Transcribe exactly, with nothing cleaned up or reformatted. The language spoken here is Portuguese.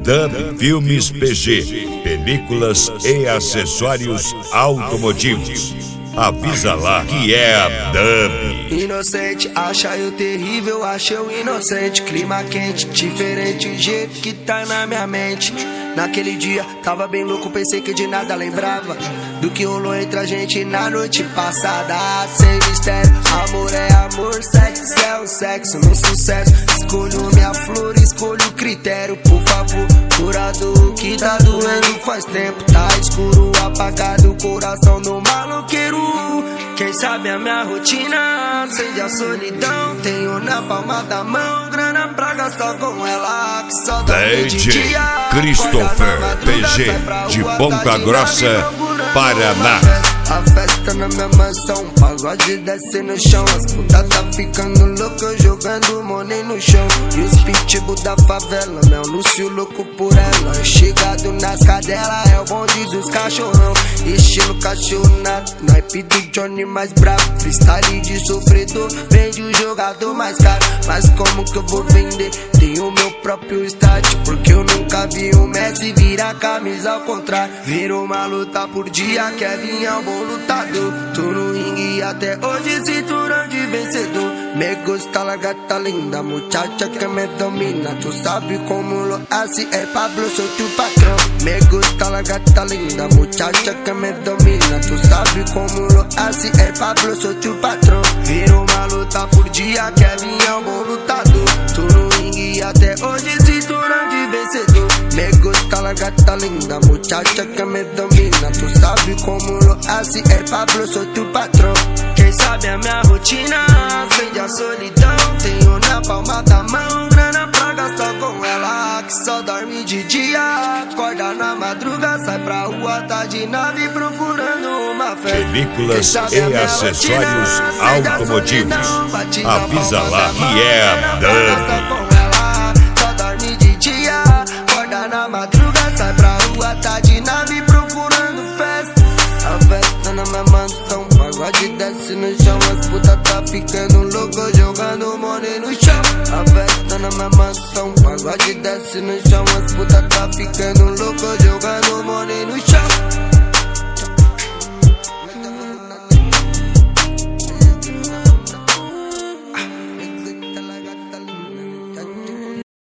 Dub Filmes P G, películas e acessórios automotivos. Avisa lá que é a Dub. Inocente, acha eu terrível, acha eu inocente. Clima quente, diferente o jeito que tá na minha mente. Naquele dia, tava bem louco, pensei que de nada lembrava do que rolou entre a gente na noite passada. Sem mistério, amor é amor, sexo é um sexo, no sucesso. Escolho minha flor, escolho o critério, por favor. Curador, o que tá doendo faz tempo. Tá escuro, apagado, coração do maloqueiro. Quem sabe a minha rotina, acende a solidão. Tenho na palma da mão, grana pra gastar com ela. Que só dá D J Christopher P G, de Ponta Grossa, Paraná. A festa na minha mansão, pagode desce no chão. As putas tá ficando louca, jogando money no chão. E os pitbull da favela, meu Lúcio louco por ela. Chegado nas cadelas, é o bonde dos cachorrão. Estilo cachorro nato, naipe do Johnny mais bravo. Freestyle de sofredor, vende o jogador mais caro. Mas como que eu vou vender? Tenho meu próprio estádio, porque eu nunca vi um Messi virar a camisa ao contrário. Virou uma luta por dia, quer vir ao bom lutador. Tô no ringue até hoje, cinturão de vencedor. Me gusta la gata linda, muchacha que me domina. Tu sabe como lo hace el Pablo, soy tu patrón. Me gusta la gata linda, muchacha que me domina. Tu sabe como lo hace el Pablo, soy tu patrón. Virou uma luta por dia, quer vir ao bom lutador. Tô no ringue até hoje, cinturão de vencedor. Me gusta la gata linda, muchacha que me domina. Tu sabe como lo hace el Pablo, soy tu patrão. Quem sabe a minha rotina, acende a solidão. Tenho na palma da mão, grana pra gastar com ela. Que só dorme de dia, acorda na madruga, sai pra rua, tá de nave procurando uma festa. Películas e acessórios automotivos. Avisa lá que é a Dub. Só dorme de dia, acorda na madruga, sai pra rua, tá de nave procurando festa. A festa na minha mansão, pagode desce no chão. As putas tá ficando louca, jogando money no chão. A festa na minha mansão, pagode desce no chão. As putas tá ficando